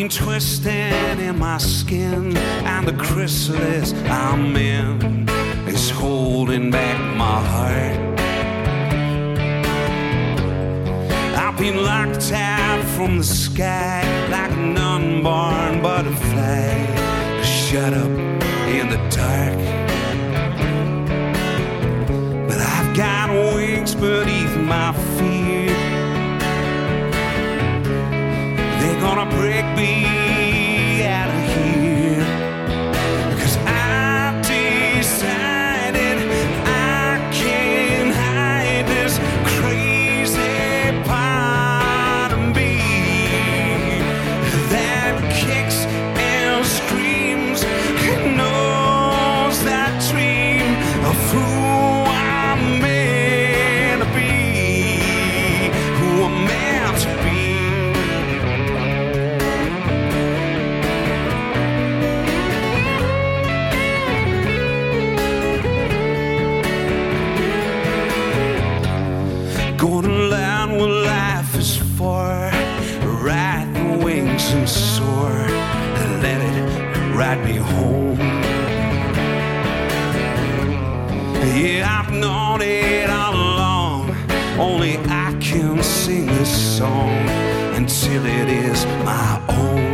twisting in my skin, and the chrysalis I'm in is holding back my heart. I've been locked out from the sky like an unborn butterfly, shut up in the dark. But I've got wings beneath my feet. They're gonna break me out of here, 'cause I've decided I can't hide this crazy part of me that kicks and screams and knows that dream of who I'm meant to be, who I'm meant to be. Gonna learn what life is for, ride the wings and soar, and let it ride me home. Yeah, I've known it all along, only I can sing this song until it is my own.